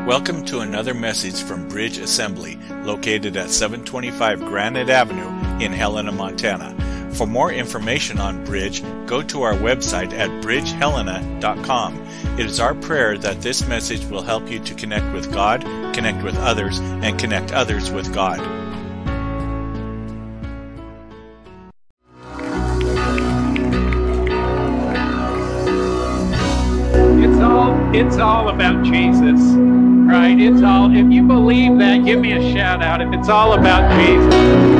Welcome to another message from Bridge Assembly, located at 725 Granite Avenue in Helena, Montana. For more information on Bridge, go to our website at bridgehelena.com. It is our prayer that this message will help you to connect with God, connect with others, and connect others with God. It's all about Jesus, right? It's all, if you believe that, give me a shout out if it's all about Jesus.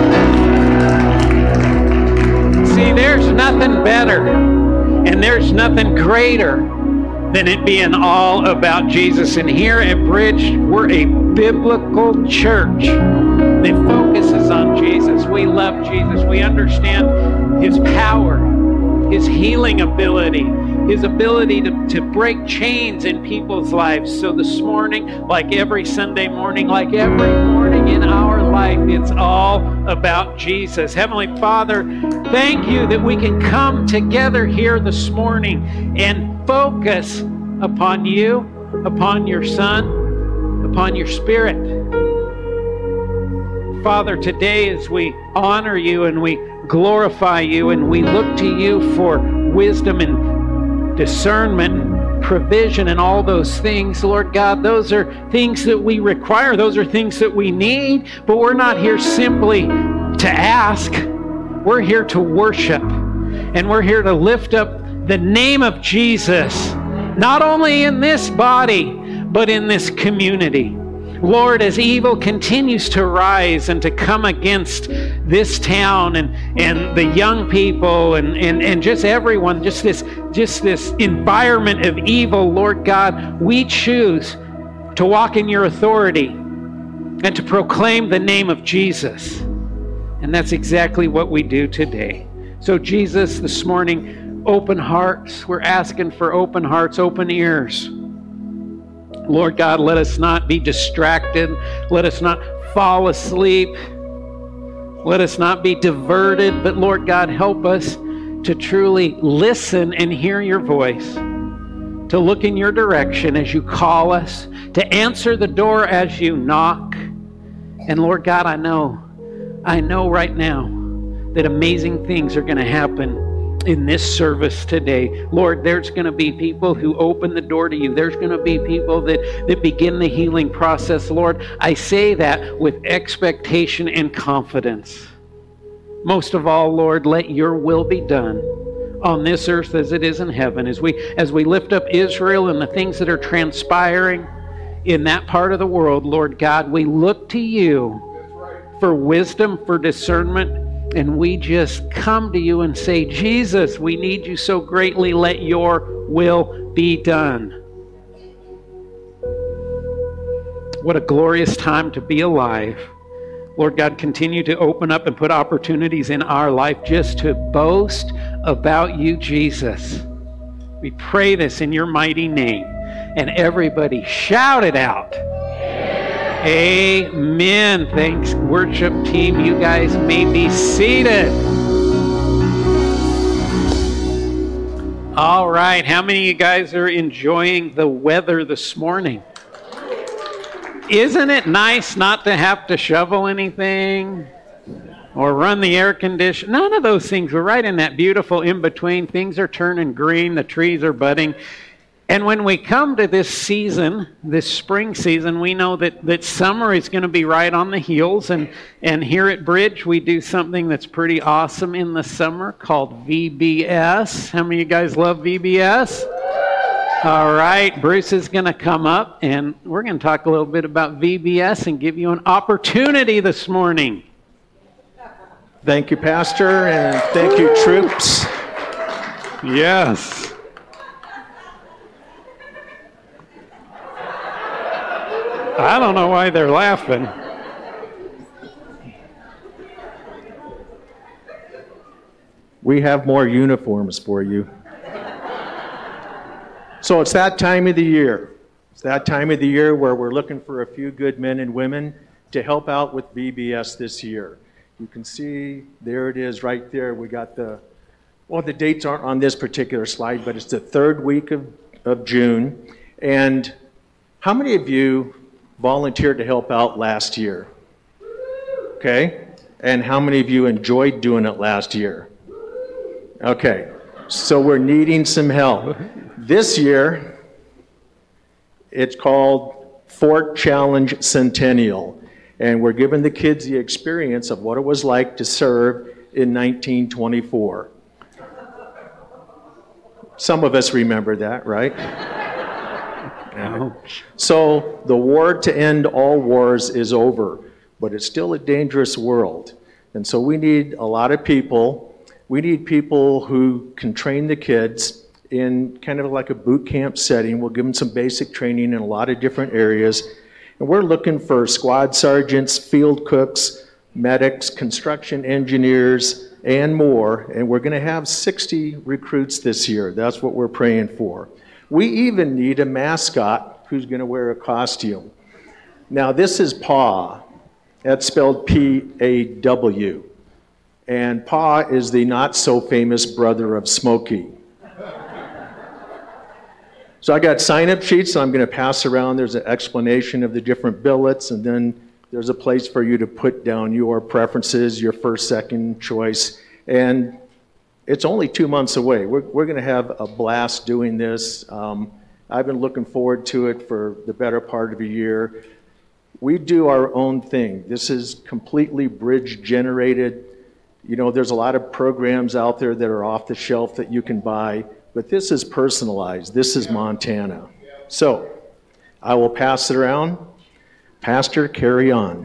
See, there's nothing better and there's nothing greater than it being all about Jesus. And here at Bridge, we're a biblical church that focuses on Jesus. We love Jesus. We understand His power, His healing ability, His ability to break chains in people's lives. So this morning, like every Sunday morning, like every morning in our life, it's all about Jesus. Heavenly Father, thank you that we can come together here this morning and focus upon you, upon your Son, upon your Spirit. Father, today as we honor you and we glorify you and we look to you for wisdom and discernment, provision, and all those things, Lord God, those are things that we require. Those are things that we need, but we're not here simply to ask. We're here to worship, and we're here to lift up the name of Jesus, not only in this body, but in this community. Lord, as evil continues to rise and to come against this town and the young people and just everyone, just this environment of evil, Lord God, we choose to walk in your authority and to proclaim the name of Jesus. And that's exactly what we do today. So Jesus, this morning, open hearts. We're asking for open hearts, open ears. Lord God, let us not be distracted. Let us not fall asleep. Let us not be diverted. But Lord God, help us to truly listen and hear your voice, to look in your direction as you call us, to answer the door as you knock. And Lord God, I know right now that amazing things are going to happen in this service today. Lord, there's going to be people who open the door to you. There's going to be people that begin the healing process. Lord, I say that with expectation and confidence. Most of all, Lord, let your will be done on this earth as it is in heaven. As we lift up Israel and the things that are transpiring in that part of the world, Lord God, we look to you for wisdom, for discernment, and we just come to you and say, Jesus, we need you so greatly. Let your will be done. What a glorious time to be alive. Lord God, continue to open up and put opportunities in our life just to boast about you, Jesus. We pray this in your mighty name. And everybody shout it out. Amen. Thanks, worship team. You guys may be seated. All right. How many of you guys are enjoying the weather this morning? Isn't it nice not to have to shovel anything or run the air conditioner? None of those things. We're right in that beautiful in-between. Things are turning green. The trees are budding. And when we come to this season, this spring season, we know that summer is going to be right on the heels. And here at Bridge, we do something that's pretty awesome in the summer called VBS. How many of you guys love VBS? All right, Bruce is going to come up, and we're going to talk a little bit about VBS and give you an opportunity this morning. Thank you, Pastor, and thank you, troops. Yes. I don't know why they're laughing. We have more uniforms for you. So it's that time of the year. It's that time of the year where we're looking for a few good men and women to help out with VBS this year. You can see, there it is right there. We got the dates aren't on this particular slide, but it's the third week of June. And how many of you volunteered to help out last year? Okay. And how many of you enjoyed doing it last year? Okay. So we're needing some help. This year, it's called Fort Challenge Centennial. And we're giving the kids the experience of what it was like to serve in 1924. Some of us remember that, right? So the war to end all wars is over, but it's still a dangerous world. And so we need a lot of people. We need people who can train the kids in kind of like a boot camp setting. We'll give them some basic training in a lot of different areas. And we're looking for squad sergeants, field cooks, medics, construction engineers, and more. And we're going to have 60 recruits this year. That's what we're praying for. We even need a mascot who's going to wear a costume. Now, this is PAW. That's spelled P-A-W. And PAW is the not-so-famous brother of Smokey. So I got sign-up sheets I'm going to pass around. There's an explanation of the different billets, and then there's a place for you to put down your preferences, your first, second choice. And it's only 2 months away. We're going to have a blast doing this. I've been looking forward to it for the better part of a year. We do our own thing. This is completely Bridge generated. You know, there's a lot of programs out there that are off the shelf that you can buy, but this is personalized. This is Montana. So I will pass it around. Pastor, carry on.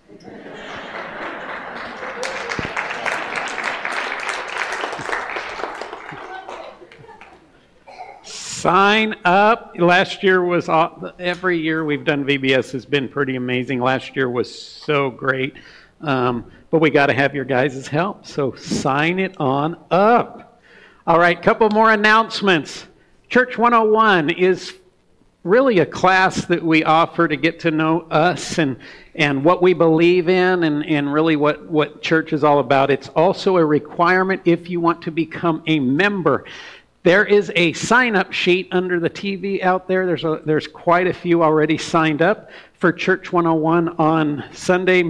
Sign up. Last year was, every year we've done VBS has been pretty amazing. Last year was so great. But we got to have your guys' help. So sign it on up. All right, couple more announcements. Church 101 is really a class that we offer to get to know us and what we believe in and really what church is all about. It's also a requirement if you want to become a member. There is a sign-up sheet under the TV out there. There's quite a few already signed up for Church 101 on Sunday,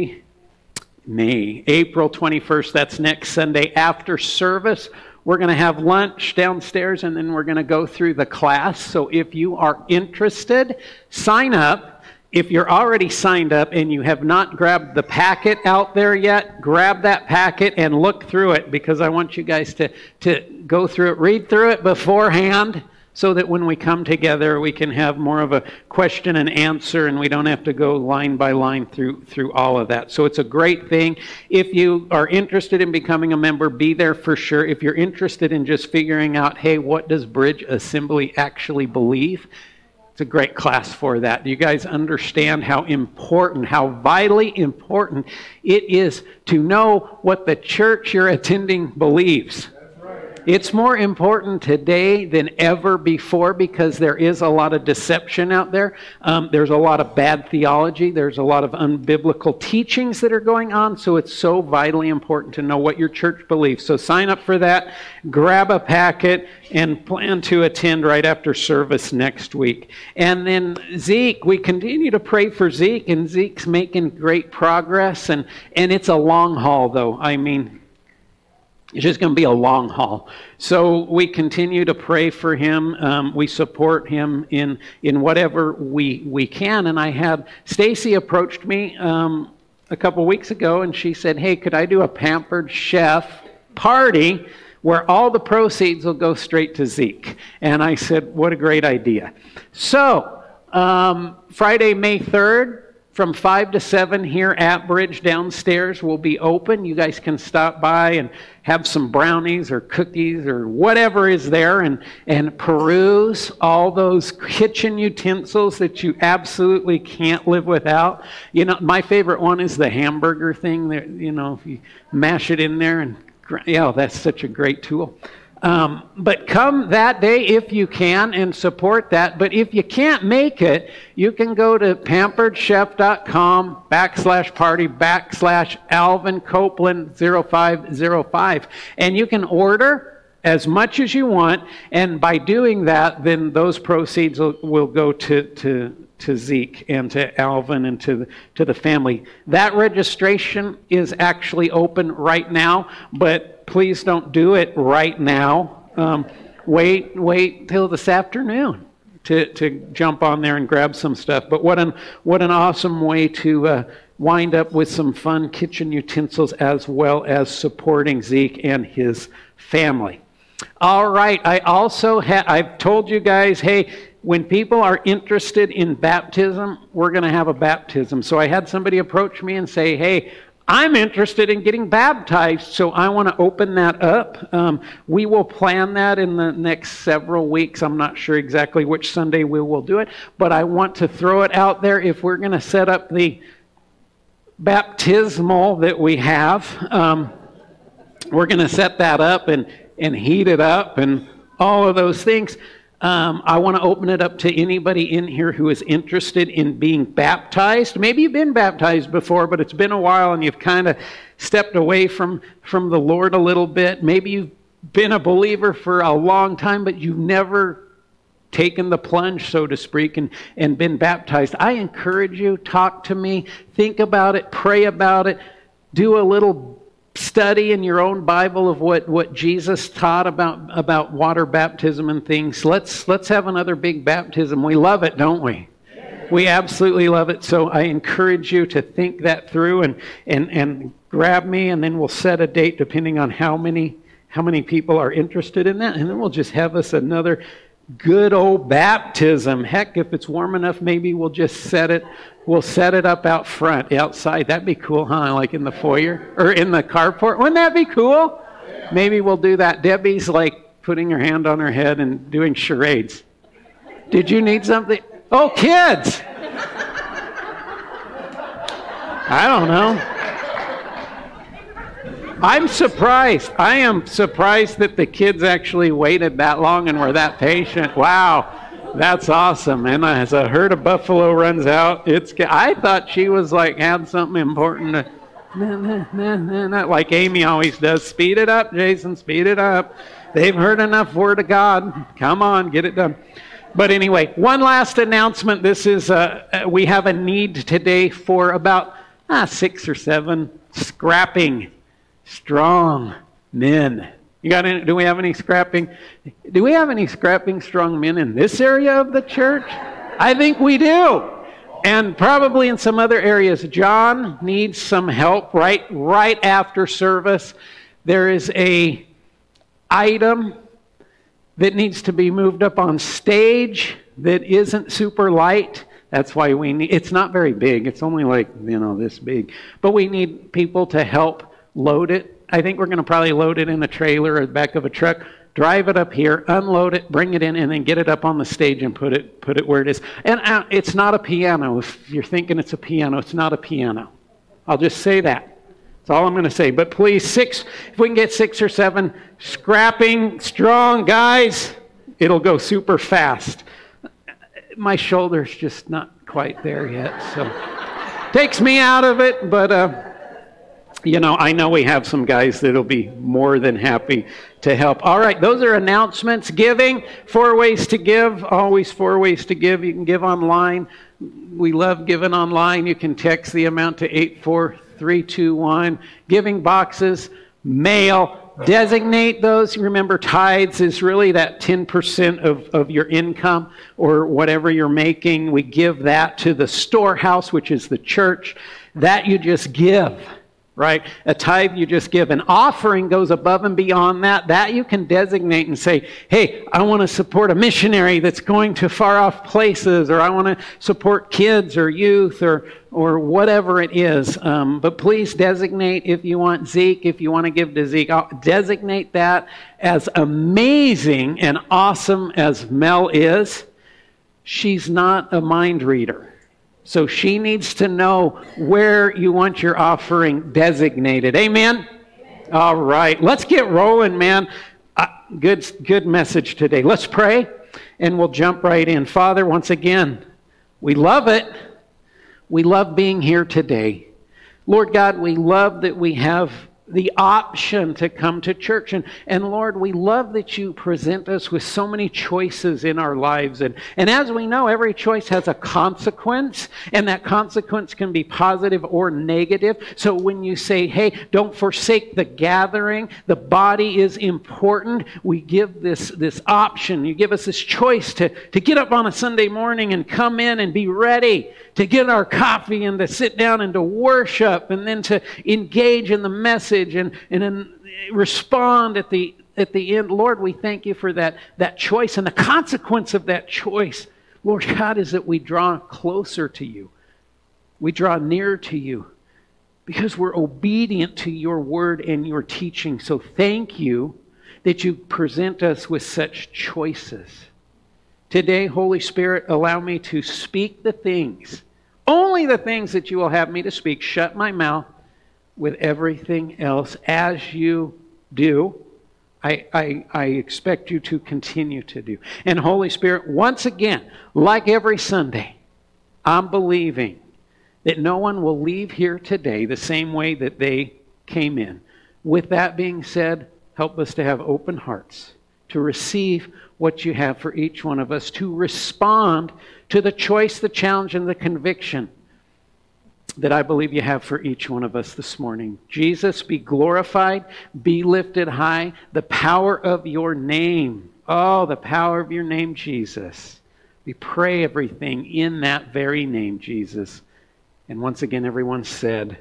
April 21st. That's next Sunday after service. We're going to have lunch downstairs, and then we're going to go through the class. So if you are interested, sign up. If you're already signed up and you have not grabbed the packet out there yet, grab that packet and look through it, because I want you guys to go through it, read through it beforehand, so that when we come together, we can have more of a question and answer, and we don't have to go line by line through all of that. So it's a great thing. If you are interested in becoming a member, be there for sure. If you're interested in just figuring out, hey, what does Bridge Assembly actually believe? It's a great class for that. Do you guys understand how important, how vitally important it is to know what the church you're attending believes? It's more important today than ever before because there is a lot of deception out there. There's a lot of bad theology. There's a lot of unbiblical teachings that are going on. So it's so vitally important to know what your church believes. So sign up for that, grab a packet, and plan to attend right after service next week. And then Zeke, we continue to pray for Zeke, and Zeke's making great progress. And it's a long haul, though. I mean, it's just going to be a long haul. So we continue to pray for him. We support him in whatever we can. And I had Stacy approached me a couple weeks ago, and she said, hey, could I do a Pampered Chef party where all the proceeds will go straight to Zeke? And I said, what a great idea. So Friday, May 3rd, from 5 to 7 here at Bridge downstairs will be open. You guys can stop by and have some brownies or cookies or whatever is there and peruse all those kitchen utensils that you absolutely can't live without. You know, my favorite one is the hamburger thing. That, you know, if you mash it in there and, yeah, that's such a great tool. But come that day if you can and support that. But if you can't make it, you can go to pamperedchef.com/party/Alvin Copeland 0505. And you can order as much as you want. And by doing that, then those proceeds will go to Zeke and to Alvin and to the family. That registration is actually open right now, but please don't do it right now. Wait till this afternoon to jump on there and grab some stuff. But what an awesome way to wind up with some fun kitchen utensils as well as supporting Zeke and his family. All right, I also I've told you guys, hey, when people are interested in baptism, we're going to have a baptism. So I had somebody approach me and say, hey, I'm interested in getting baptized, so I want to open that up. We will plan that in the next several weeks. I'm not sure exactly which Sunday we will do it, but I want to throw it out there. If we're going to set up the baptismal that we have, we're going to set that up and heat it up and all of those things. I want to open it up to anybody in here who is interested in being baptized. Maybe you've been baptized before, but it's been a while and you've kind of stepped away from the Lord a little bit. Maybe you've been a believer for a long time, but you've never taken the plunge, so to speak, and been baptized. I encourage you, talk to me, think about it, pray about it, do a little study in your own Bible of what Jesus taught about water baptism and things. Let's have another big baptism. We love it, don't we? We absolutely love it. So I encourage you to think that through and grab me, and then we'll set a date depending on how many people are interested in that, and then we'll just have us another good old baptism. Heck, if it's warm enough, maybe we'll just set it up out front, outside. That'd be cool, huh? Like in the foyer or in the carport. Wouldn't that be cool? Yeah. Maybe we'll do that. Debbie's like putting her hand on her head and doing charades. Did you need something? Oh, kids! I don't know. I'm surprised. I am surprised that the kids actually waited that long and were that patient. Wow, that's awesome. And as a herd of buffalo runs out, I thought she was like had something important to, like Amy always does. Speed it up, Jason, speed it up. They've heard enough word of God. Come on, get it done. But anyway, one last announcement. This is we have a need today for about 6 or 7 scrapping strong men. Do we have any scrapping strong men in this area of the church? I think we do. And probably in some other areas. John needs some help right after service. There is a item that needs to be moved up on stage that isn't super light. That's why it's not very big. It's only like, this big. But we need people to help load it. I think we're going to probably load it in a trailer or the back of a truck, drive it up here, unload it, bring it in, and then get it up on the stage and put it where it is. And it's not a piano. If you're thinking it's a piano, it's not a piano. I'll just say that. That's all I'm going to say. But please, if we can get 6 or 7 scrapping, strong guys, it'll go super fast. My shoulder's just not quite there yet, so takes me out of it, but I know we have some guys that'll be more than happy to help. All right, those are announcements. Giving, 4 ways to give, always 4 ways to give. You can give online. We love giving online. You can text the amount to 84321. Giving boxes, mail. Designate those. Remember, tithes is really that 10% of your income or whatever you're making. We give that to the storehouse, which is the church. That you just give. Right? A tithe you just give. An offering goes above and beyond that. That you can designate and say, hey, I want to support a missionary that's going to far off places, or I want to support kids or youth or whatever it is. But please designate if you want Zeke, if you want to give to Zeke. Designate that. As amazing and awesome as Mel is, she's not a mind reader. So she needs to know where you want your offering designated. Amen? All right. Let's get rolling, man. Good message today. Let's pray, and we'll jump right in. Father, once again, we love it. We love being here today. Lord God, we love that we have the option to come to church. And Lord, we love that you present us with so many choices in our lives. And as we know, every choice has a consequence, and that consequence can be positive or negative. So when you say, hey, don't forsake the gathering, the body is important, we give this option. You give us this choice to get up on a Sunday morning and come in and be ready to get our coffee and to sit down and to worship and then to engage in the message and then respond at the end. Lord, we thank you for that choice. And the consequence of that choice, Lord God, is that we draw closer to you. We draw near to you because we're obedient to your word and your teaching. So thank you that you present us with such choices. Today, Holy Spirit, allow me to speak the things, only the things that you will have me to speak. Shut my mouth with everything else as you do. I expect you to continue to do. And Holy Spirit, once again, like every Sunday, I'm believing that no one will leave here today the same way that they came in. With that being said, help us to have open hearts, to receive what you have for each one of us, to respond to the choice, the challenge, and the conviction that I believe you have for each one of us this morning. Jesus, be glorified, be lifted high, the power of your name. Oh, the power of your name, Jesus. We pray everything in that very name, Jesus. And once again, everyone said,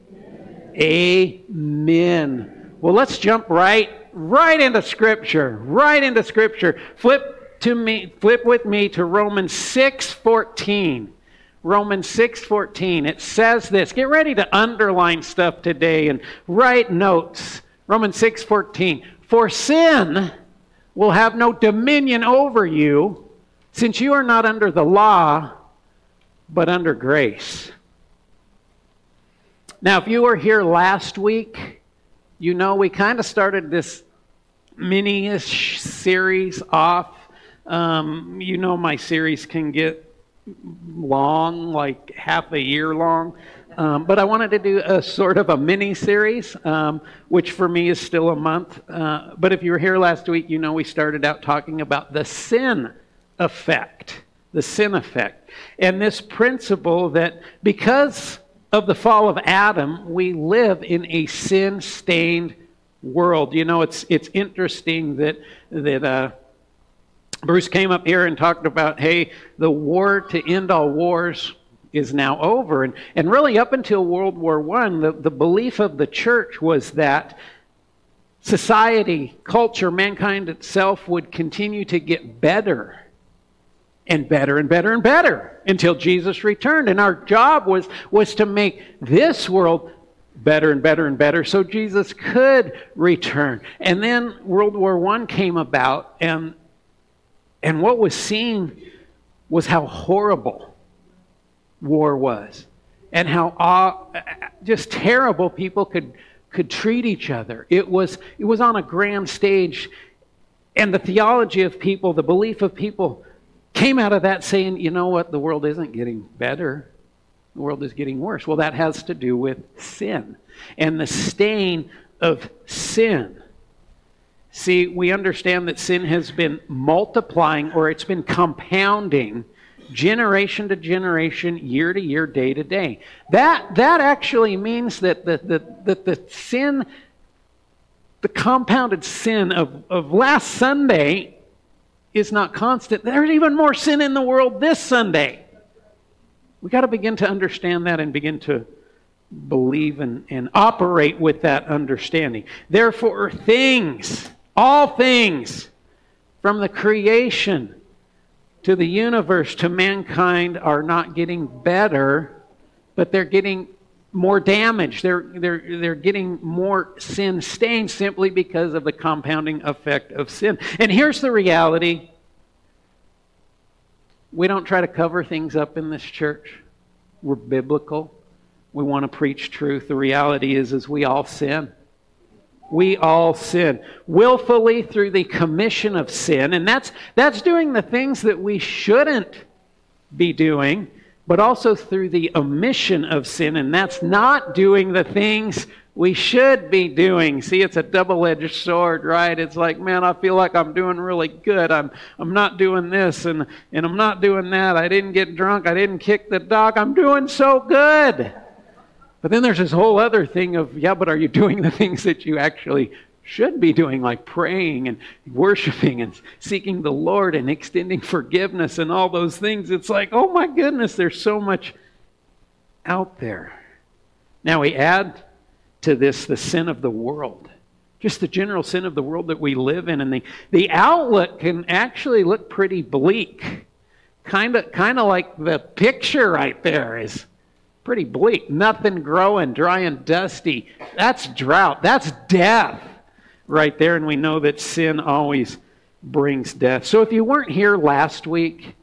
Amen. Well, let's jump right into Scripture. Right into Scripture. Flip with me to Romans 6:14. Romans 6:14. It says this. Get ready to underline stuff today and write notes. Romans 6:14. For sin will have no dominion over you, since you are not under the law, but under grace. Now, if you were here last week, you know we kind of started this mini-ish series off. You know my series can get long, like half a year long. But I wanted to do a sort of a mini-series, which for me is still a month. But if you were here last week, you know we started out talking about the sin effect. The sin effect. And this principle that because of the fall of Adam, we live in a sin-stained world. You know, it's interesting that Bruce came up here and talked about, hey, the war to end all wars is now over. And really up until World War I, the belief of the church was that society, culture, mankind itself would continue to get better and better and better and better until Jesus returned. And our job was to make this world better and better and better so Jesus could return. And then World War I came about, and what was seen was how horrible war was and how just terrible people could treat each other. It was on a grand stage, and the theology of people, the belief of people came out of that saying, you know what, the world isn't getting better. The world is getting worse. Well, that has to do with sin and the stain of sin. See, we understand that sin has been multiplying, or it's been compounding generation to generation, year to year, day to day. That actually means that the sin, the compounded sin of last Sunday is not constant. There's even more sin in the world this Sunday. We've got to begin to understand that and begin to believe and operate with that understanding. Therefore, all things, from the creation to the universe to mankind, are not getting better, but they're getting more damage. They're getting more sin stained simply because of the compounding effect of sin. And here's the reality. We don't try to cover things up in this church. We're biblical. We want to preach truth. The reality is we all sin. We all sin willfully through the commission of sin, and that's doing the things that we shouldn't be doing, but also through the omission of sin, and that's not doing the things we should be doing. See, it's a double-edged sword, right? It's like, man, I feel like I'm doing really good. I'm not doing this and I'm not doing that. I didn't get drunk. I didn't kick the dog. I'm doing so good. But then there's this whole other thing of, yeah, but are you doing the things that you actually should be doing, like praying and worshiping and seeking the Lord and extending forgiveness and all those things? It's like, oh my goodness, there's so much out there. Now we add to this the sin of the world, just the general sin of the world that we live in, and the outlook can actually look pretty bleak. Kind of like the picture right there is pretty bleak. Nothing growing, dry and dusty. That's drought. That's death right there, and we know that sin always brings death. So if you weren't here last week,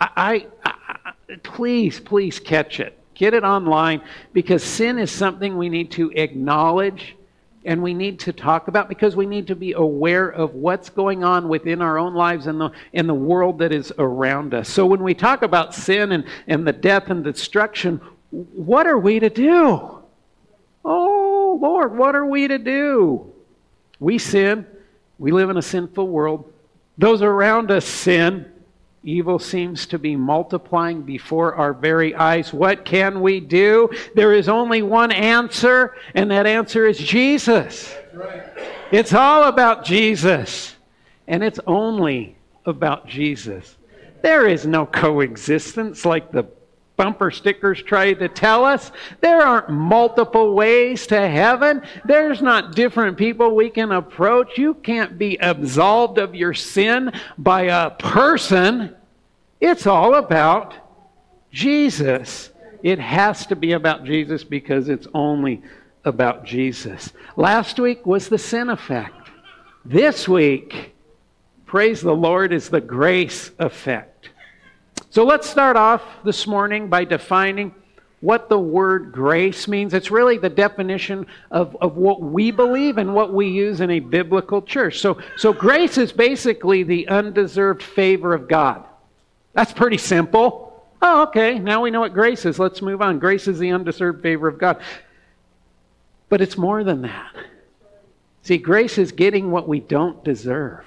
please catch it. Get it online, because sin is something we need to acknowledge and we need to talk about, because we need to be aware of what's going on within our own lives and the world that is around us. So when we talk about sin and the death and destruction, what are we to do? Oh, Lord, what are we to do? We sin. We live in a sinful world. Those around us sin. Evil seems to be multiplying before our very eyes. What can we do? There is only one answer, and that answer is Jesus. That's right. It's all about Jesus, and it's only about Jesus. There is no coexistence like the bumper stickers try to tell us. There aren't multiple ways to heaven. There's not different people we can approach. You can't be absolved of your sin by a person. It's all about Jesus. It has to be about Jesus, because it's only about Jesus. Last week was the sin effect. This week, praise the Lord, is the grace effect. So let's start off this morning by defining what the word grace means. It's really the definition of what we believe and what we use in a biblical church. So grace is basically the undeserved favor of God. That's pretty simple. Oh, okay, now we know what grace is. Let's move on. Grace is the undeserved favor of God. But it's more than that. See, grace is getting what we don't deserve.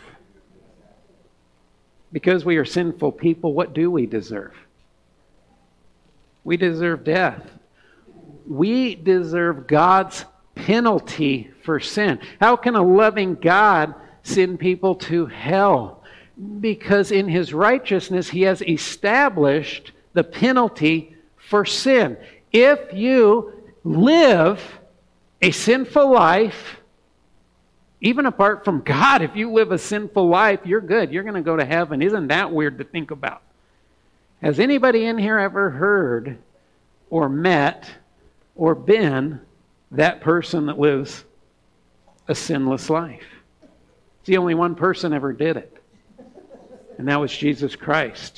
Because we are sinful people, what do we deserve? We deserve death. We deserve God's penalty for sin. How can a loving God send people to hell? Because in His righteousness, He has established the penalty for sin. If you live a sinful life, even apart from God, if you live a sinful life, you're good. You're going to go to heaven. Isn't that weird to think about? Has anybody in here ever heard or met or been that person that lives a sinless life? It's the only one person ever did it. And that was Jesus Christ.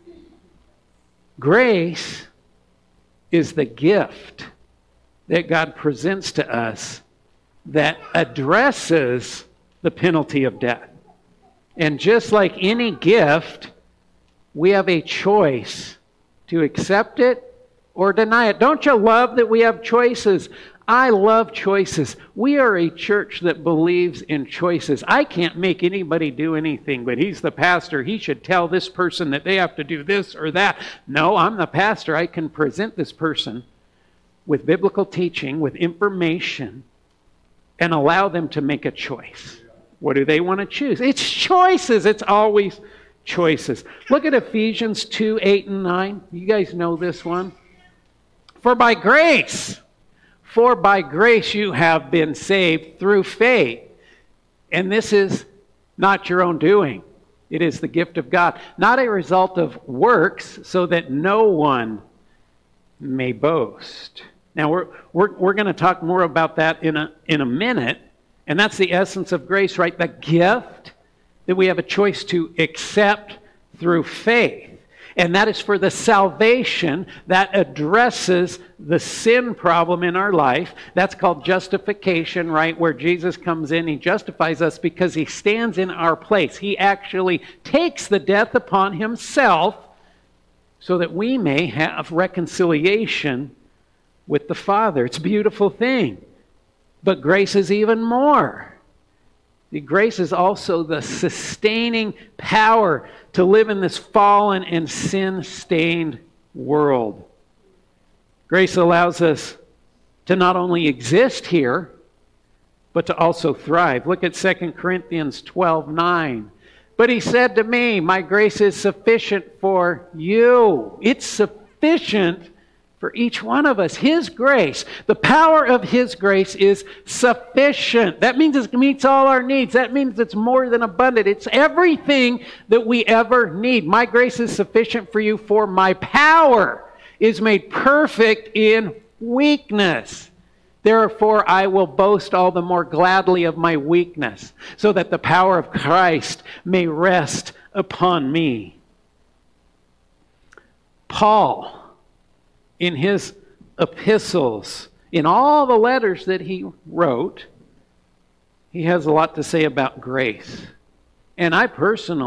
Grace is the gift that God presents to us that addresses the penalty of death. And just like any gift, we have a choice to accept it or deny it. Don't you love that we have choices? I love choices. We are a church that believes in choices. I can't make anybody do anything, but he's the pastor. He should tell this person that they have to do this or that. No, I'm the pastor. I can present this person with biblical teaching, with information, and allow them to make a choice. What do they want to choose? It's choices. It's always choices. Look at Ephesians 2, 8 and 9. You guys know this one. For by grace you have been saved through faith. And this is not your own doing. It is the gift of God, not a result of works, so that no one may boast. Now, we're going to talk more about that in a minute, and that's the essence of grace, right? The gift that we have a choice to accept through faith. And that is for the salvation that addresses the sin problem in our life. That's called justification, right? Where Jesus comes in, He justifies us because He stands in our place. He actually takes the death upon Himself so that we may have reconciliation with the Father. It's a beautiful thing. But grace is even more. See, grace is also the sustaining power to live in this fallen and sin-stained world. Grace allows us to not only exist here, but to also thrive. Look at 2 Corinthians 12:9. But he said to me, my grace is sufficient for you. It's sufficient for each one of us. His grace, the power of His grace is sufficient. That means it meets all our needs. That means it's more than abundant. It's everything that we ever need. My grace is sufficient for you, for my power is made perfect in weakness. Therefore, I will boast all the more gladly of my weakness, so that the power of Christ may rest upon me. Paul, in his epistles, in all the letters that he wrote, he has a lot to say about grace. And I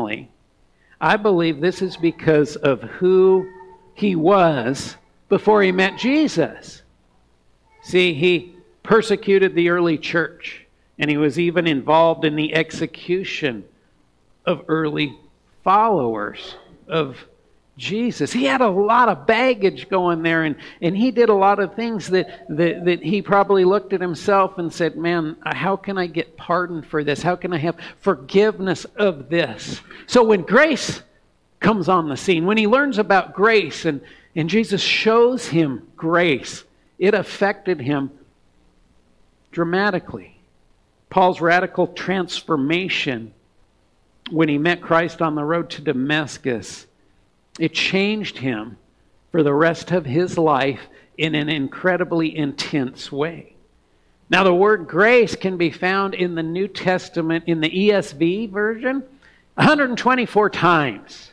believe this is because of who he was before he met Jesus. See, he persecuted the early church, and he was even involved in the execution of early followers of Jesus. He had a lot of baggage going there, and he did a lot of things that he probably looked at himself and said, man, how can I get pardon for this? How can I have forgiveness of this? So when grace comes on the scene, when he learns about grace and Jesus shows him grace, it affected him dramatically. Paul's radical transformation when he met Christ on the road to Damascus, it changed him for the rest of his life in an incredibly intense way. Now, the word grace can be found in the New Testament, in the ESV version, 124 times.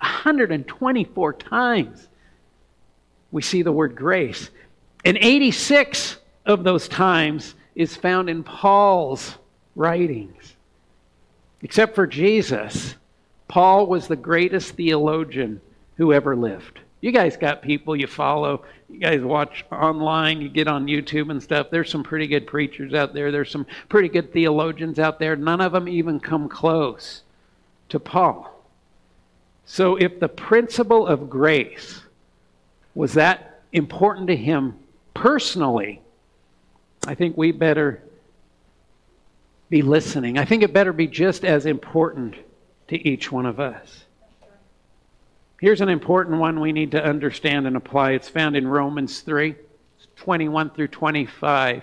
124 times we see the word grace. And 86 of those times is found in Paul's writings. Except for Jesus, Paul was the greatest theologian who ever lived. You guys got people you follow. You guys watch online. You get on YouTube and stuff. There's some pretty good preachers out there. There's some pretty good theologians out there. None of them even come close to Paul. So if the principle of grace was that important to him personally, I think we better be listening. I think it better be just as important to each one of us. Here's an important one we need to understand and apply. It's found in Romans 3:21 through 25.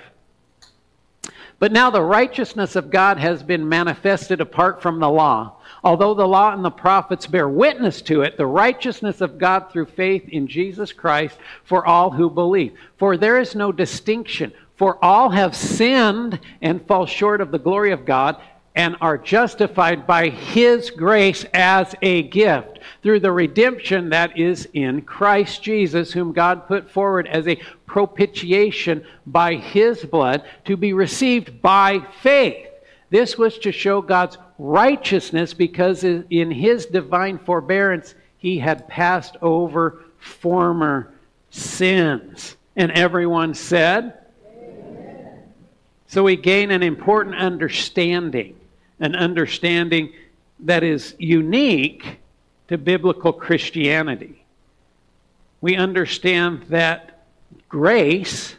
But now the righteousness of God has been manifested apart from the law. Although the law and the prophets bear witness to it, the righteousness of God through faith in Jesus Christ for all who believe. For there is no distinction, for all have sinned and fall short of the glory of God, and are justified by His grace as a gift through the redemption that is in Christ Jesus, whom God put forward as a propitiation by His blood to be received by faith. This was to show God's righteousness, because in His divine forbearance He had passed over former sins. And everyone said, Amen. So we gain an important understanding. An understanding that is unique to biblical Christianity. We understand that grace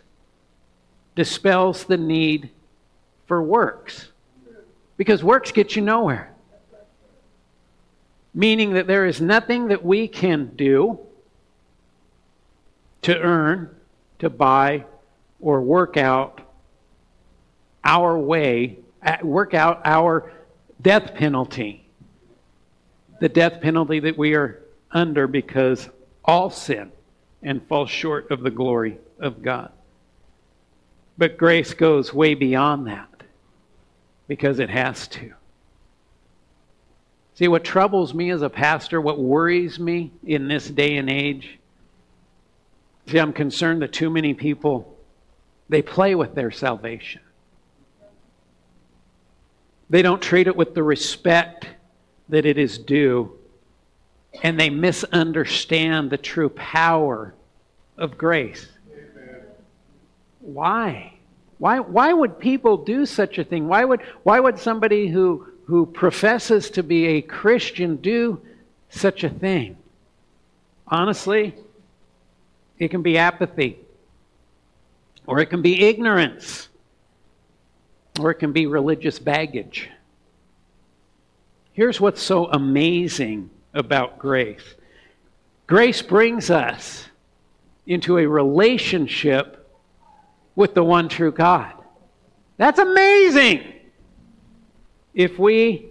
dispels the need for works. Because works get you nowhere. Meaning that there is nothing that we can do to earn, to buy, or work out our way, work out our death penalty. The death penalty that we are under because all sin and fall short of the glory of God. But grace goes way beyond that, because it has to. See, what troubles me as a pastor, what worries me in this day and age, see, I'm concerned that too many people, they play with their salvation. They don't treat it with the respect that it is due, and they misunderstand the true power of grace. Amen. Why? Why would people do such a thing? Why would somebody who professes to be a Christian do such a thing? Honestly, it can be apathy, or it can be ignorance, or it can be religious baggage. Here's what's so amazing about grace. Grace brings us into a relationship with the one true God. That's amazing! If we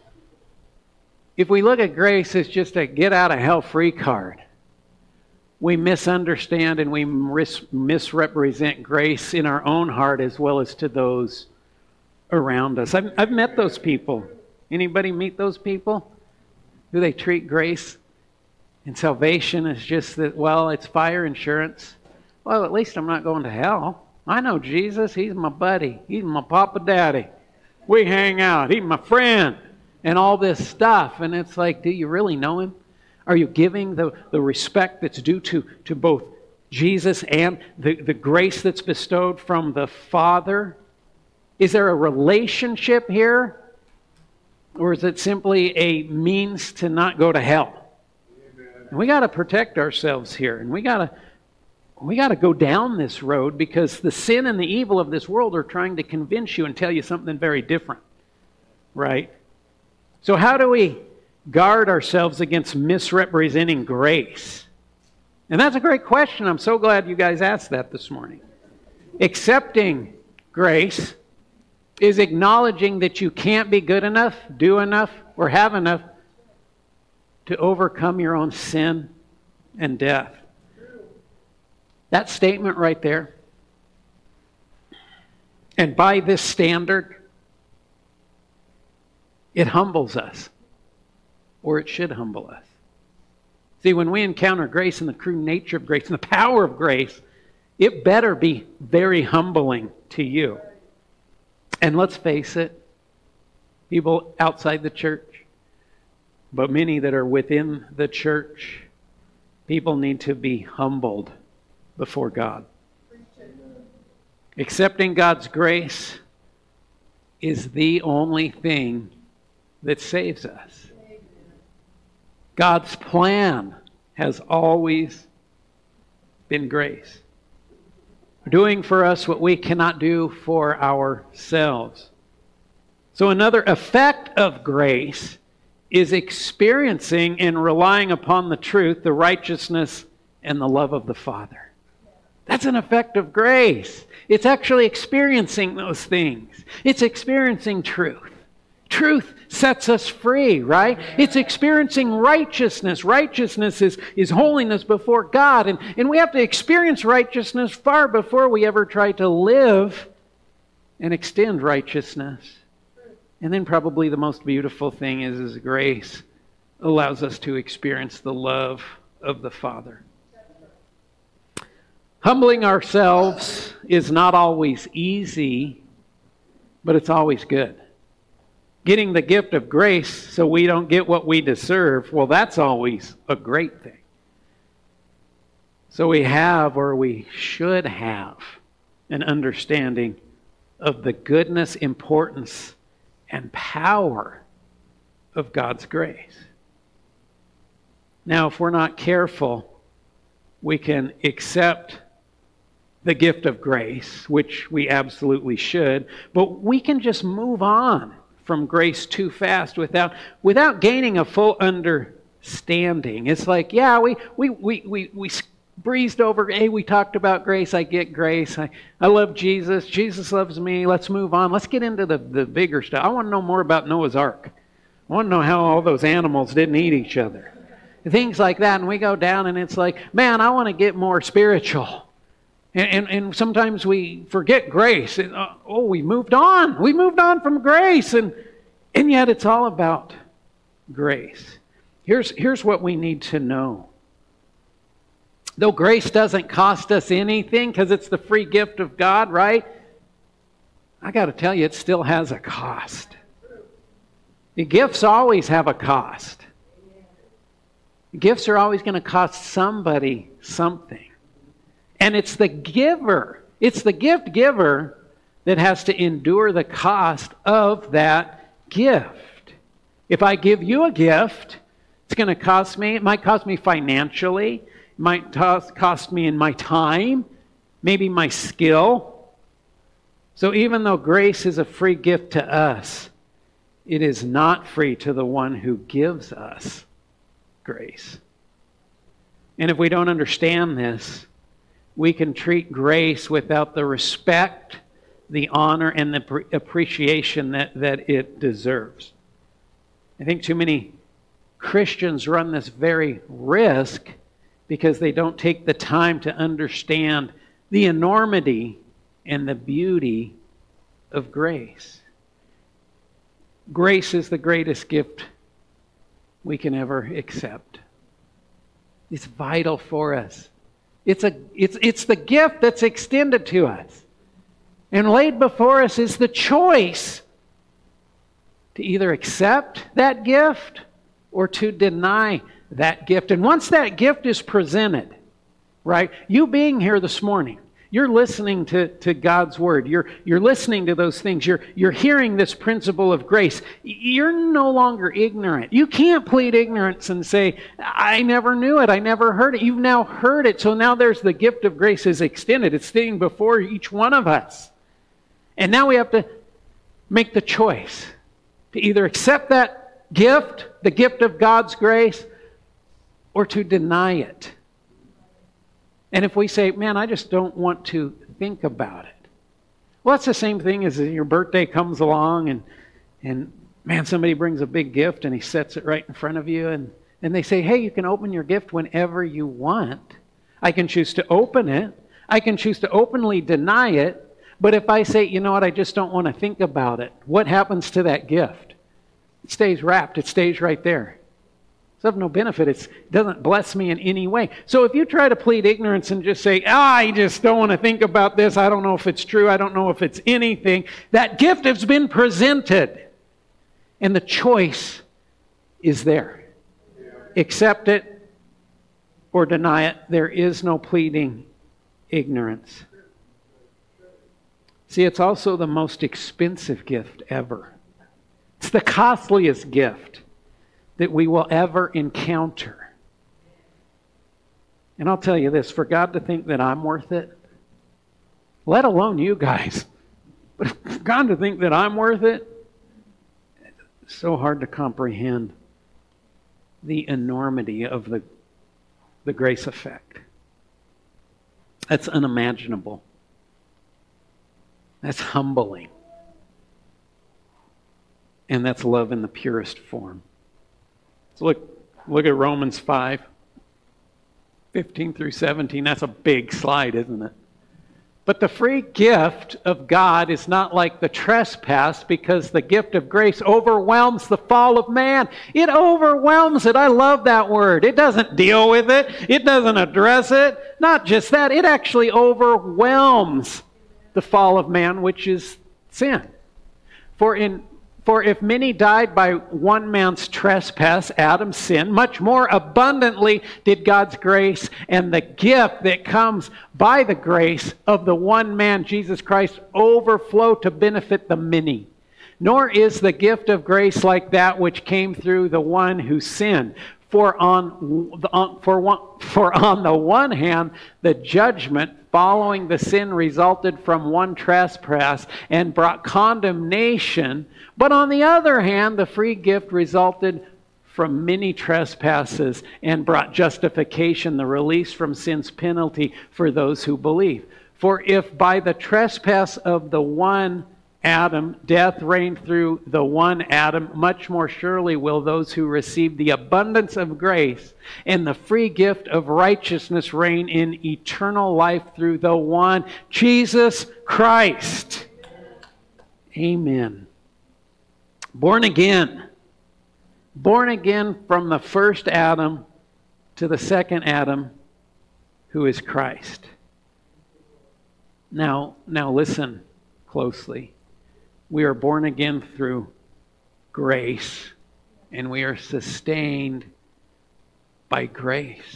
look at grace as just a get-out-of-hell-free card, we misunderstand and we misrepresent grace in our own heart as well as to those around us. I've met those people. Anybody meet those people? Do they treat grace and salvation as just that, well, it's fire insurance? Well, at least I'm not going to hell. I know Jesus. He's my buddy. He's my papa daddy. We hang out. He's my friend. And all this stuff. And it's like, do you really know him? Are you giving the respect that's due to both Jesus and the grace that's bestowed from the Father? Is there a relationship here? Or is it simply a means to not go to hell? And we got to protect ourselves here. And we got to go down this road, because the sin and the evil of this world are trying to convince you and tell you something very different. Right? So how do we guard ourselves against misrepresenting grace? And that's a great question. I'm so glad you guys asked that this morning. Accepting grace is acknowledging that you can't be good enough, do enough, or have enough to overcome your own sin and death. That statement right there. And by this standard, it humbles us. Or it should humble us. See, when we encounter grace and the true nature of grace and the power of grace, it better be very humbling to you. And let's face it, people outside the church, but many that are within the church, people need to be humbled before God. Accepting God's grace is the only thing that saves us. God's plan has always been grace. Doing for us what we cannot do for ourselves. So another effect of grace is experiencing and relying upon the truth, the righteousness, and the love of the Father. That's an effect of grace. It's actually experiencing those things. It's experiencing truth. Truth sets us free, right? It's experiencing righteousness. Righteousness is holiness before God. And we have to experience righteousness far before we ever try to live and extend righteousness. And then probably the most beautiful thing is grace allows us to experience the love of the Father. Humbling ourselves is not always easy, but it's always good. Getting the gift of grace so we don't get what we deserve, well, that's always a great thing. So we have, or we should have, an understanding of the goodness, importance, and power of God's grace. Now, if we're not careful, we can accept the gift of grace, which we absolutely should, but we can just move on from grace too fast without gaining a full understanding. It's like, yeah, we breezed over, hey, we talked about grace, I get grace, I love Jesus, Jesus loves me, let's move on. Let's get into the bigger stuff. I want to know more about Noah's Ark. I want to know how all those animals didn't eat each other. Things like that, and we go down and it's like, man, I want to get more spiritual. And sometimes we forget grace. We moved on. We moved on from grace. And yet it's all about grace. Here's what we need to know. Though grace doesn't cost us anything because it's the free gift of God, right? I got to tell you, it still has a cost. The gifts always have a cost. Gifts are always going to cost somebody something. And it's the giver, it's the gift giver that has to endure the cost of that gift. If I give you a gift, it's going to cost me. It might cost me financially. It might cost me in my time, maybe my skill. So even though grace is a free gift to us, it is not free to the one who gives us grace. And if we don't understand this, we can treat grace without the respect, the honor, and the appreciation that it deserves. I think too many Christians run this very risk because they don't take the time to understand the enormity and the beauty of grace. Grace is the greatest gift we can ever accept. It's vital for us. It's the gift that's extended to us. And laid before us is the choice to either accept that gift or to deny that gift. And once that gift is presented, right, you being here this morning, you're listening to God's Word. You're listening to those things. You're hearing this principle of grace. You're no longer ignorant. You can't plead ignorance and say, I never knew it. I never heard it. You've now heard it. So now there's the gift of grace is extended. It's sitting before each one of us. And now we have to make the choice to either accept that gift, the gift of God's grace, or to deny it. And if we say, man, I just don't want to think about it. Well, that's the same thing as your birthday comes along and man, somebody brings a big gift and he sets it right in front of you and they say, hey, you can open your gift whenever you want. I can choose to open it. I can choose to openly deny it. But if I say, you know what, I just don't want to think about it, what happens to that gift? It stays wrapped. It stays right there. It's of no benefit. It doesn't bless me in any way. So if you try to plead ignorance and just say, I just don't want to think about this. I don't know if it's true. I don't know if it's anything. That gift has been presented. And the choice is there. Accept it or deny it. There is no pleading ignorance. See, it's also the most expensive gift ever. It's the costliest gift that we will ever encounter. And I'll tell you this, for God to think that I'm worth it, let alone you guys, but for God to think that I'm worth it, it's so hard to comprehend the enormity of the grace effect. That's unimaginable. That's humbling. And that's love in the purest form. So look at Romans 5, 15 through 17. That's a big slide, isn't it? But the free gift of God is not like the trespass, because the gift of grace overwhelms the fall of man. It overwhelms it. I love that word. It doesn't deal with it. It doesn't address it. Not just that. It actually overwhelms the fall of man, which is sin. For if many died by one man's trespass, Adam's sin, much more abundantly did God's grace and the gift that comes by the grace of the one man, Jesus Christ, overflow to benefit the many. Nor is the gift of grace like that which came through the one who sinned. For on the one hand, the judgment following the sin resulted from one trespass and brought condemnation. But on the other hand, the free gift resulted from many trespasses and brought justification, the release from sin's penalty for those who believe. For if by the trespass of the one Adam, death reigned through the one Adam, much more surely will those who receive the abundance of grace and the free gift of righteousness reign in eternal life through the one Jesus Christ. Amen. Born again. Born again from the first Adam to the second Adam, who is Christ. Now listen closely. We are born again through grace, and we are sustained by grace.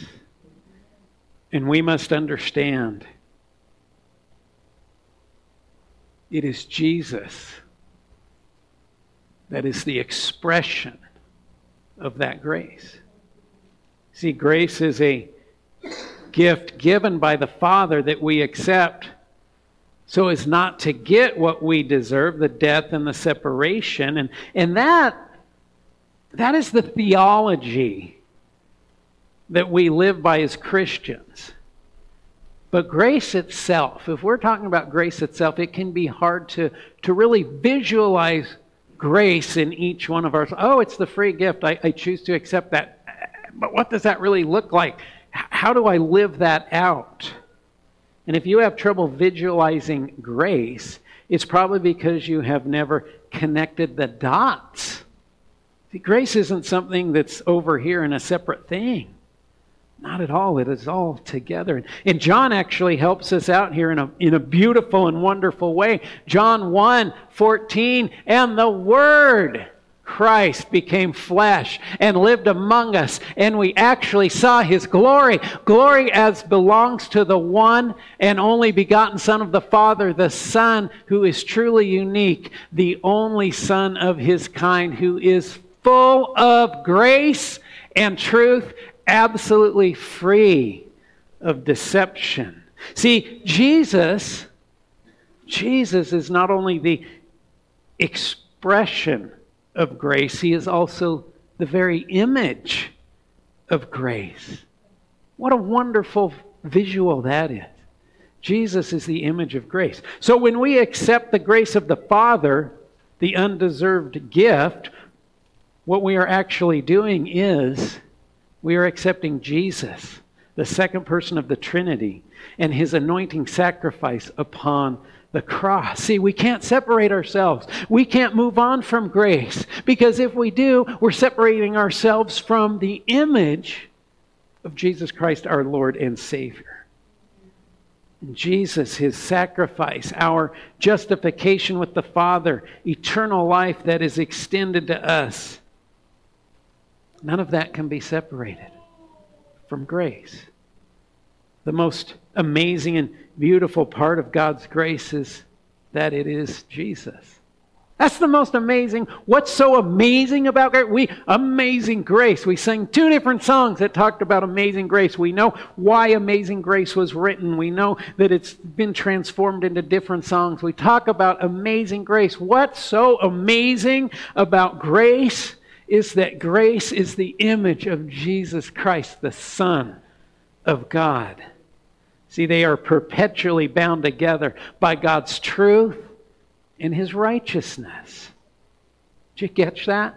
And we must understand It is Jesus that is the expression of that grace. See, grace is a gift given by the Father that we accept so as not to get what we deserve, the death and the separation. And that is the theology that we live by as Christians. But grace itself, if we're talking about grace itself, it can be hard to really visualize grace in each one of our... Oh, it's the free gift. I choose to accept that. But what does that really look like? How do I live that out? And if you have trouble visualizing grace, it's probably because you have never connected the dots. See, grace isn't something that's over here in a separate thing. Not at all. It is all together. And John actually helps us out here in a beautiful and wonderful way. John 1:14, and the Word, Christ, became flesh and lived among us, and we actually saw His glory. Glory as belongs to the one and only begotten Son of the Father, the Son who is truly unique, the only Son of His kind, who is full of grace and truth, absolutely free of deception. See, Jesus is not only the expression of grace, He is also the very image of grace. What a wonderful visual that is. Jesus is the image of grace. So when we accept the grace of the Father, the undeserved gift, what we are actually doing is we are accepting Jesus, the second person of the Trinity, and His anointing sacrifice upon the cross. See, we can't separate ourselves. We can't move on from grace, because if we do, we're separating ourselves from the image of Jesus Christ, our Lord and Savior. And Jesus, His sacrifice, our justification with the Father, eternal life that is extended to us, none of that can be separated from grace. The most amazing and beautiful part of God's grace is that it is Jesus. That's the most amazing. What's so amazing about grace? Amazing Grace. We sang 2 different songs that talked about amazing grace. We know why Amazing Grace was written. We know that it's been transformed into different songs. We talk about amazing grace. What's so amazing about grace is that grace is the image of Jesus Christ, the Son of God. See, they are perpetually bound together by God's truth and His righteousness. Did you catch that?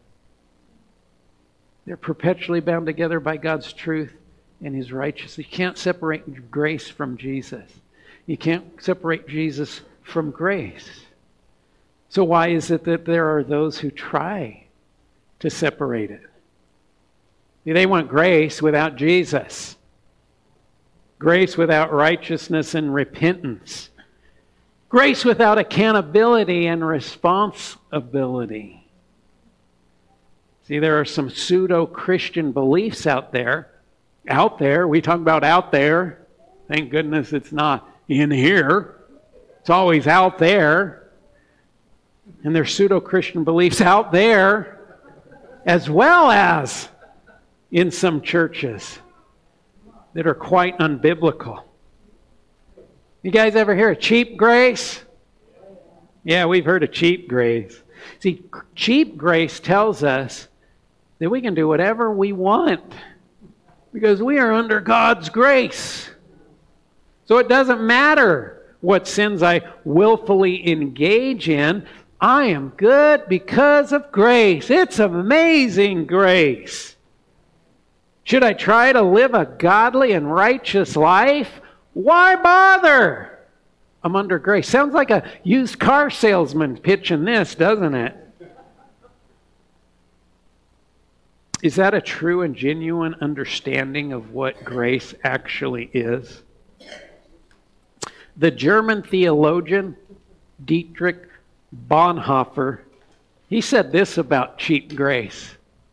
They're perpetually bound together by God's truth and His righteousness. You can't separate grace from Jesus. You can't separate Jesus from grace. So why is it that there are those who try to separate it? They want grace without Jesus. Grace without righteousness and repentance. Grace without accountability and responsibility. See, there are some pseudo-Christian beliefs out there. We talk about out there. Thank goodness it's not in here. It's always out there. And there's pseudo-Christian beliefs out there, as well as in some churches that are quite unbiblical. You guys ever hear of cheap grace? Yeah, we've heard of cheap grace. See, cheap grace tells us that we can do whatever we want because we are under God's grace. So it doesn't matter what sins I willfully engage in. I am good because of grace. It's amazing grace. Should I try to live a godly and righteous life? Why bother? I'm under grace. Sounds like a used car salesman pitching this, doesn't it? Is that a true and genuine understanding of what grace actually is? The German theologian Dietrich Bonhoeffer, he said this about cheap grace.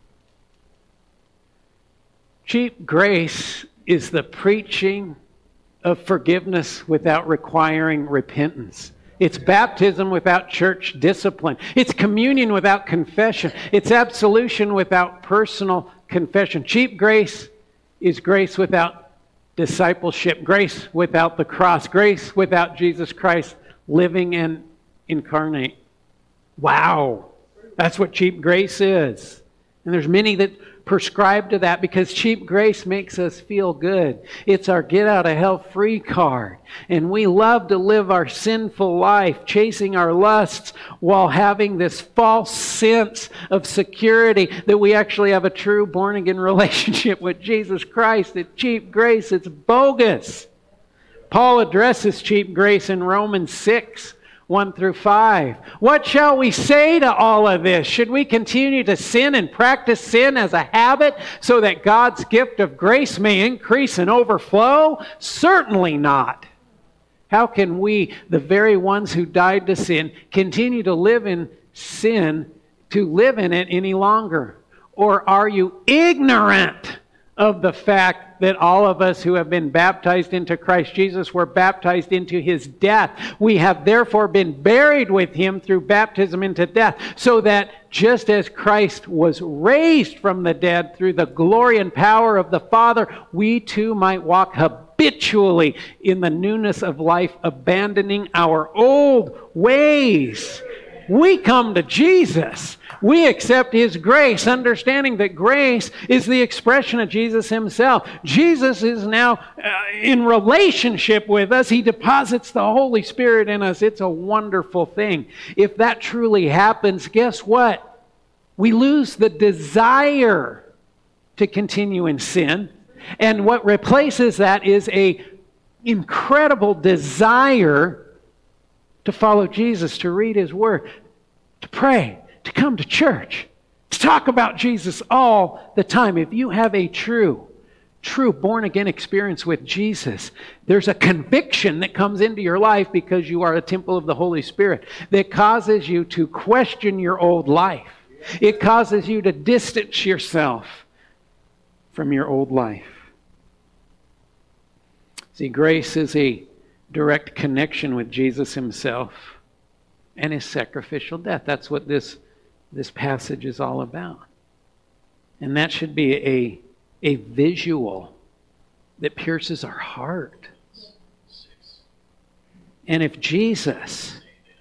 Cheap grace is the preaching of forgiveness without requiring repentance. It's baptism without church discipline. It's communion without confession. It's absolution without personal confession. Cheap grace is grace without discipleship. Grace without the cross. Grace without Jesus Christ living and incarnate. Wow. That's what cheap grace is. And there's many that prescribe to that because cheap grace makes us feel good. It's our get out of hell free card. And we love to live our sinful life, chasing our lusts while having this false sense of security that we actually have a true born again relationship with Jesus Christ. It's cheap grace. It's bogus. Paul addresses cheap grace in Romans 6. 1 through 5. What shall we say to all of this? Should we continue to sin and practice sin as a habit so that God's gift of grace may increase and overflow? Certainly not. How can we, the very ones who died to sin, continue to live in sin, to live in it any longer? Or are you ignorant of the fact that all of us who have been baptized into Christ Jesus were baptized into His death? We have therefore been buried with Him through baptism into death, so that just as Christ was raised from the dead through the glory and power of the Father, we too might walk habitually in the newness of life, abandoning our old ways. We come to Jesus. We accept His grace, understanding that grace is the expression of Jesus Himself. Jesus is now in relationship with us. He deposits the Holy Spirit in us. It's a wonderful thing. If that truly happens, guess what? We lose the desire to continue in sin. And what replaces that is an incredible desire to follow Jesus, to read His Word, to pray, to come to church, to talk about Jesus all the time. If you have a true born-again experience with Jesus, there's a conviction that comes into your life because you are a temple of the Holy Spirit that causes you to question your old life. It causes you to distance yourself from your old life. See, grace is a direct connection with Jesus Himself and His sacrificial death. That's what this passage is all about. And that should be a visual that pierces our heart. And if Jesus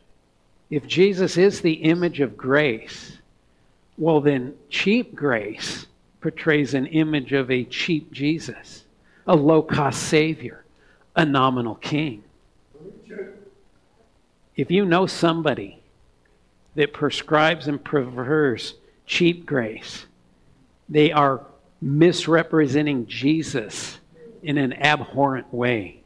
is the image of grace, well then cheap grace portrays an image of a cheap Jesus, a low-cost Savior, a nominal king. If you know somebody that prescribes and prefers cheap grace, they are misrepresenting Jesus in an abhorrent way.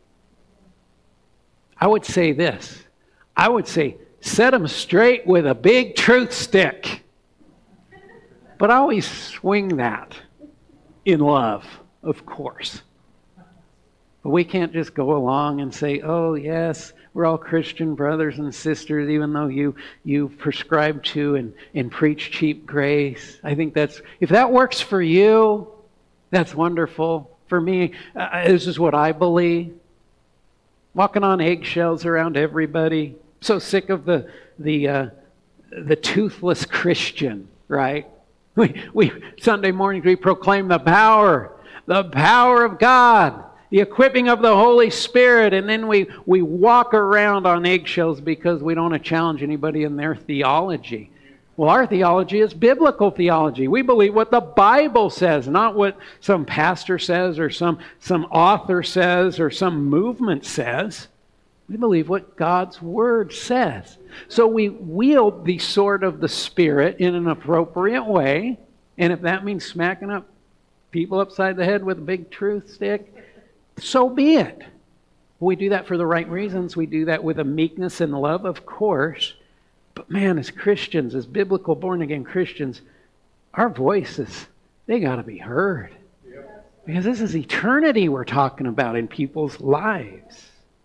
I would say this. I would say, set them straight with a big truth stick. But I always swing that in love, of course. But we can't just go along and say, oh yes, we're all Christian brothers and sisters, even though you prescribe to and preach cheap grace. I think if that works for you, that's wonderful. For me, this is what I believe. Walking on eggshells around everybody. So sick of the toothless Christian, right? We Sunday mornings we proclaim the power of God, the equipping of the Holy Spirit, and then we walk around on eggshells because we don't want to challenge anybody in their theology. Well, our theology is biblical theology. We believe what the Bible says, not what some pastor says or some author says or some movement says. We believe what God's Word says. So we wield the sword of the Spirit in an appropriate way, and if that means smacking up people upside the head with a big truth stick, so be it. We do that for the right reasons. We do that with a meekness and love, of course. But man, as Christians, as biblical born-again Christians, our voices, they got to be heard. Because this is eternity we're talking about in people's lives.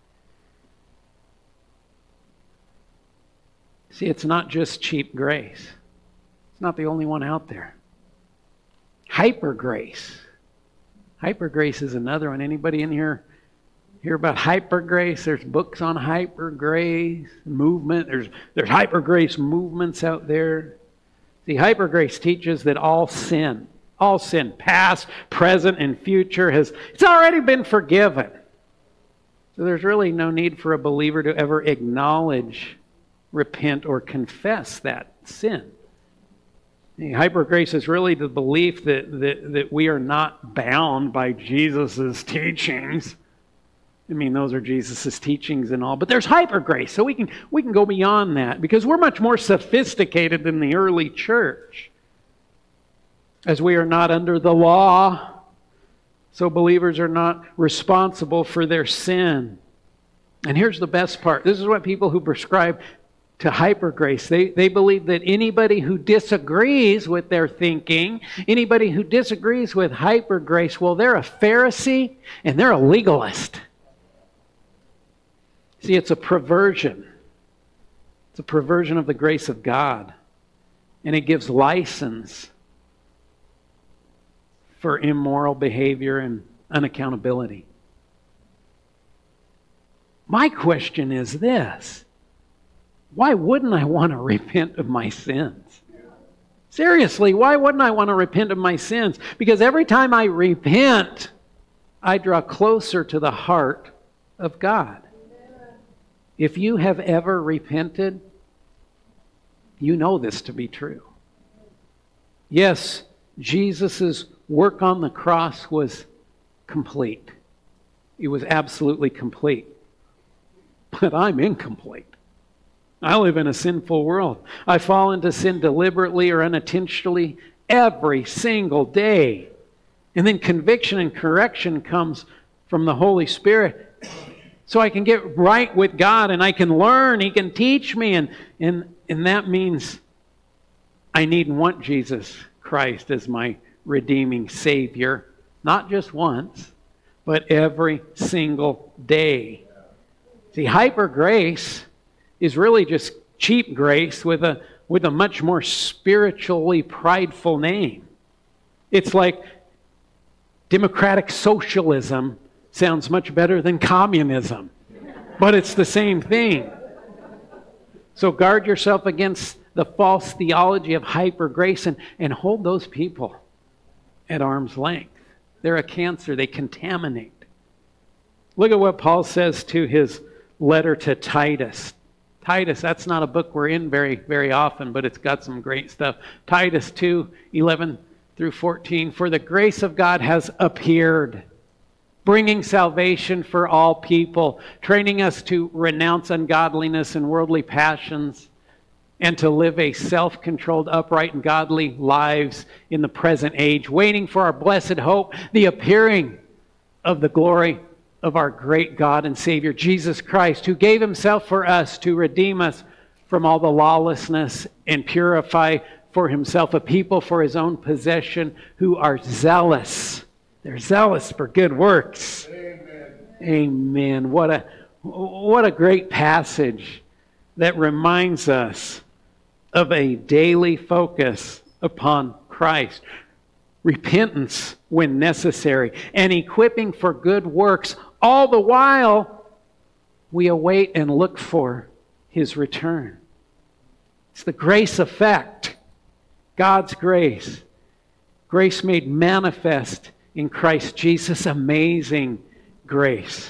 See, it's not just cheap grace. It's not the only one out there. Hyper grace. Hyper grace is another one. Anybody in here Hear about hyper grace? There's books on hyper grace movement. There's hyper grace movements out there. See, hyper grace teaches that all sin, past, present, and future, it's already been forgiven. So there's really no need for a believer to ever acknowledge, repent, or confess that sin. Hyper grace is really the belief that we are not bound by Jesus' teachings. I mean, those are Jesus' teachings and all, but there's hyper grace, so we can go beyond that because we're much more sophisticated than the early church. As we are not under the law, so believers are not responsible for their sin. And here's the best part. This is what people who prescribe to hyper grace, they believe that anybody who disagrees with their thinking, anybody who disagrees with hyper grace, well, they're a Pharisee and they're a legalist. See, it's a perversion. It's a perversion of the grace of God. And it gives license for immoral behavior and unaccountability. My question is this: why wouldn't I want to repent of my sins? Seriously, why wouldn't I want to repent of my sins? Because every time I repent, I draw closer to the heart of God. If you have ever repented, you know this to be true. Yes, Jesus' work on the cross was complete. It was absolutely complete. But I'm incomplete. I live in a sinful world. I fall into sin deliberately or unintentionally every single day. And then conviction and correction comes from the Holy Spirit. So I can get right with God and I can learn. He can teach me. And that means I need and want Jesus Christ as my redeeming Savior. Not just once, but every single day. See, hyper grace is really just cheap grace with a much more spiritually prideful name. It's like democratic socialism sounds much better than communism, but it's the same thing. So guard yourself against the false theology of hyper grace and hold those people at arm's length. They're a cancer. They contaminate. Look at what Paul says to his letter to Titus. Titus, that's not a book we're in very, very often, but it's got some great stuff. Titus 2:11 through 14. For the grace of God has appeared, bringing salvation for all people, training us to renounce ungodliness and worldly passions, and to live a self-controlled, upright, and godly lives in the present age, waiting for our blessed hope, the appearing of the glory of our great God and Savior, Jesus Christ, who gave himself for us to redeem us from all the lawlessness and purify for himself a people for his own possession who are zealous. They're zealous for good works. Amen. What a great passage that reminds us of a daily focus upon Christ. Repentance when necessary, and equipping for good works, all the while we await and look for his return. It's the grace effect. God's grace. Grace made manifest in Christ Jesus. Amazing grace.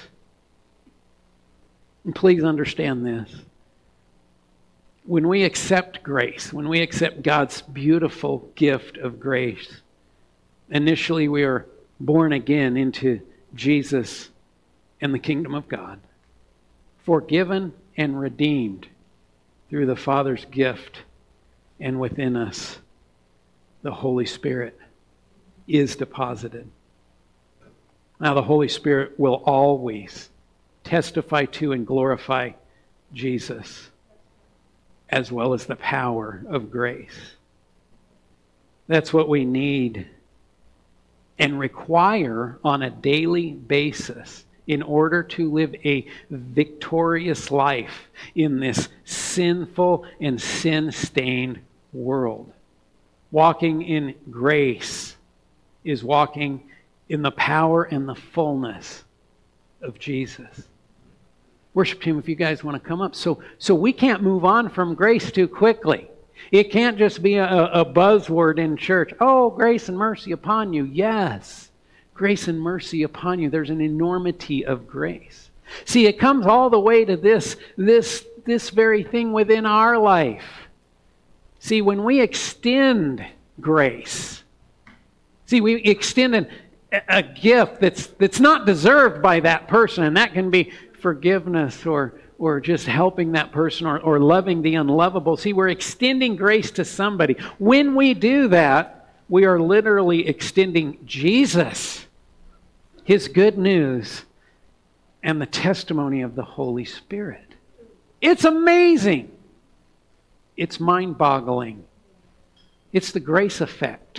And please understand this. When we accept grace, when we accept God's beautiful gift of grace, initially we are born again into Jesus and the kingdom of God, forgiven and redeemed through the Father's gift, and within us the Holy Spirit is deposited. Now the Holy Spirit will always testify to and glorify Jesus, as well as the power of grace. That's what we need and require on a daily basis in order to live a victorious life in this sinful and sin-stained world. Walking in grace is walking in the power and the fullness of Jesus. Worship team, if you guys want to come up. So we can't move on from grace too quickly. It can't just be a buzzword in church. Oh, grace and mercy upon you. Yes, grace and mercy upon you. There's an enormity of grace. See, it comes all the way to this very thing within our life. See, when we extend grace, we extend a gift that's not deserved by that person, and that can be forgiveness or just helping that person or loving the unlovable. See, we're extending grace to somebody. When we do that, we are literally extending Jesus, His good news, and the testimony of the Holy Spirit. It's amazing. It's mind-boggling. It's the grace effect.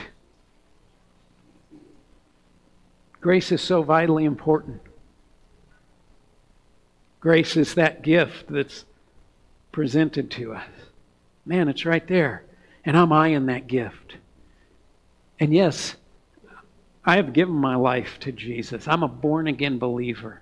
Grace is so vitally important. Grace is that gift that's presented to us. Man, it's right there. And I'm eyeing that gift. And yes, I have given my life to Jesus. I'm a born-again believer.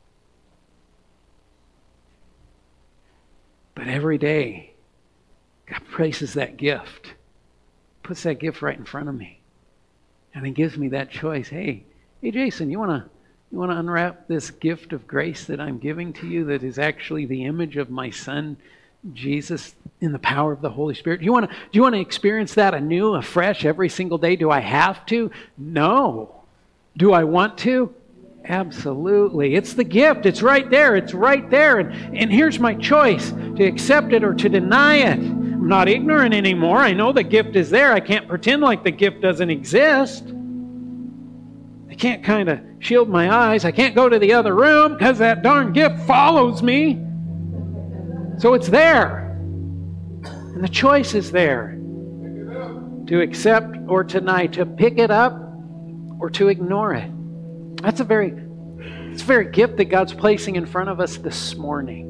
But every day, God places that gift, puts that gift right in front of me. And He gives me that choice. Hey Jason, you want to unwrap this gift of grace that I'm giving to you that is actually the image of my Son, Jesus, in the power of the Holy Spirit? Do you want to experience that anew, afresh, every single day? Do I have to? No. Do I want to? Absolutely. It's the gift. It's right there. It's right there. And here's my choice, to accept it or to deny it. I'm not ignorant anymore. I know the gift is there. I can't pretend like the gift doesn't exist. I can't kind of shield my eyes. I can't go to the other room because that darn gift follows me. So it's there. And the choice is there. To accept or to deny, to pick it up or to ignore it. It's a very gift that God's placing in front of us this morning.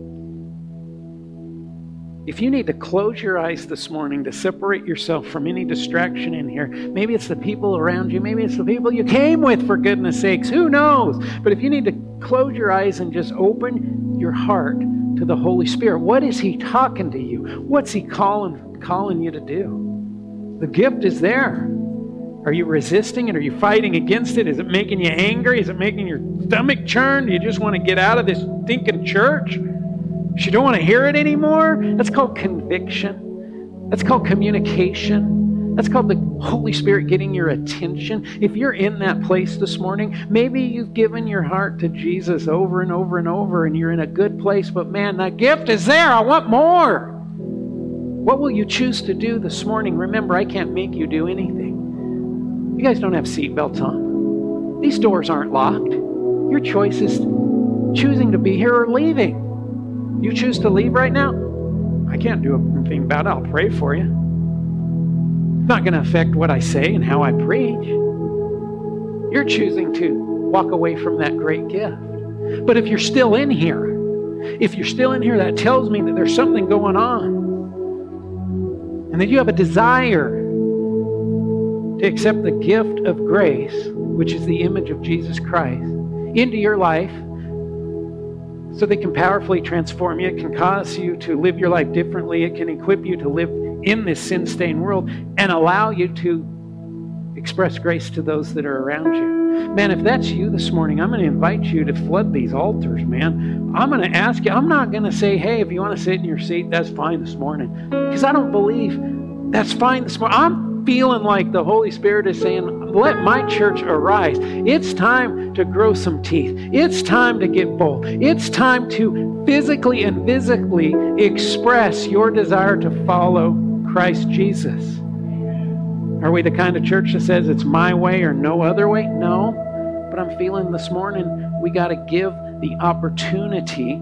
If you need to close your eyes this morning to separate yourself from any distraction in here, maybe it's the people around you, maybe it's the people you came with, for goodness sakes, who knows? But if you need to close your eyes and just open your heart to the Holy Spirit, what is He talking to you? What's He calling you to do? The gift is there. Are you resisting it? Are you fighting against it? Is it making you angry? Is it making your stomach churn? Do you just want to get out of this stinking church? You don't want to hear it anymore? That's called conviction. That's called communication. That's called the Holy Spirit getting your attention. If you're in that place this morning, maybe you've given your heart to Jesus over and over and over, and you're in a good place, but man, that gift is there. I want more. What will you choose to do this morning? Remember, I can't make you do anything. You guys don't have seatbelts on. These doors aren't locked. Your choice is choosing to be here or leaving. You choose to leave right now? I can't do anything about it. I'll pray for you. It's not going to affect what I say and how I preach. You're choosing to walk away from that great gift. But if you're still in here, that tells me that there's something going on. And that you have a desire to accept the gift of grace, which is the image of Jesus Christ, into your life, so they can powerfully transform you. It can cause you to live your life differently. It can equip you to live in this sin-stained world and allow you to express grace to those that are around you. Man, if that's you this morning, I'm going to invite you to flood these altars, man. I'm going to ask you. I'm not going to say, hey, if you want to sit in your seat, that's fine this morning. Because I don't believe that's fine this morning. I'm feeling like the Holy Spirit is saying, let my church arise. It's time to grow some teeth. It's time to get bold. It's time to physically and visibly express your desire to follow Christ Jesus. Are we the kind of church that says it's my way or no other way? No. But I'm feeling this morning we got to give the opportunity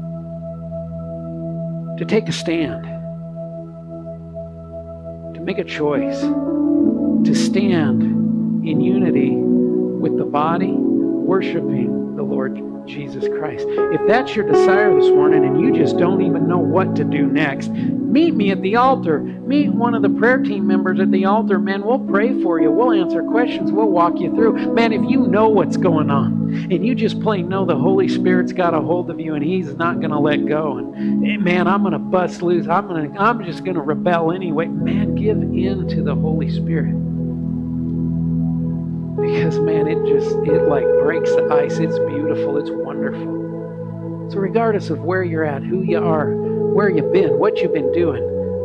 to take a stand, to make a choice, to stand in unity with the body, worshiping the Lord Jesus Christ. If that's your desire this morning and you just don't even know what to do next, meet me at the altar. Meet one of the prayer team members at the altar. Man, we'll pray for you. We'll answer questions. We'll walk you through. Man, if you know what's going on and you just plain know the Holy Spirit's got a hold of you and He's not going to let go, and man, I'm going to bust loose. I'm just going to rebel anyway. Man, give in to the Holy Spirit. Because, man, it like breaks the ice. It's beautiful. It's wonderful. So regardless of where you're at, who you are, where you've been, what you've been doing,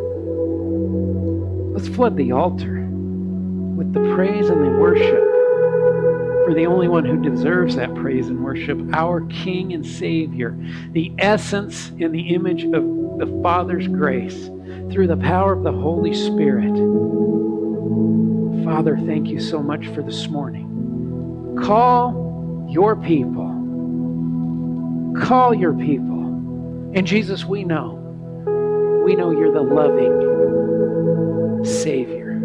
let's flood the altar with the praise and the worship for the only one who deserves that praise and worship, our King and Savior, the essence and the image of the Father's grace through the power of the Holy Spirit. Father, thank you so much for this morning. Call your people. Call your people. And Jesus, we know you're the loving Savior.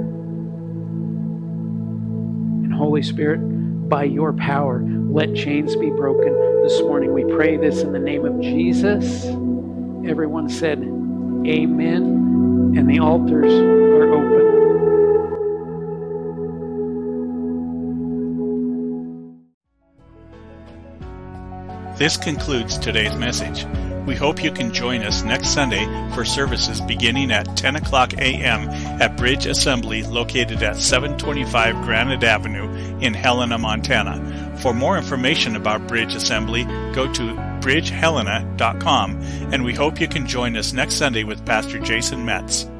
And Holy Spirit, by your power, let chains be broken this morning. We pray this in the name of Jesus. Everyone said, amen. And the altars are open. This concludes today's message. We hope you can join us next Sunday for services beginning at 10 o'clock a.m. at Bridge Assembly located at 725 Granite Avenue in Helena, Montana. For more information about Bridge Assembly, go to bridgehelena.com, and we hope you can join us next Sunday with Pastor Jason Metz.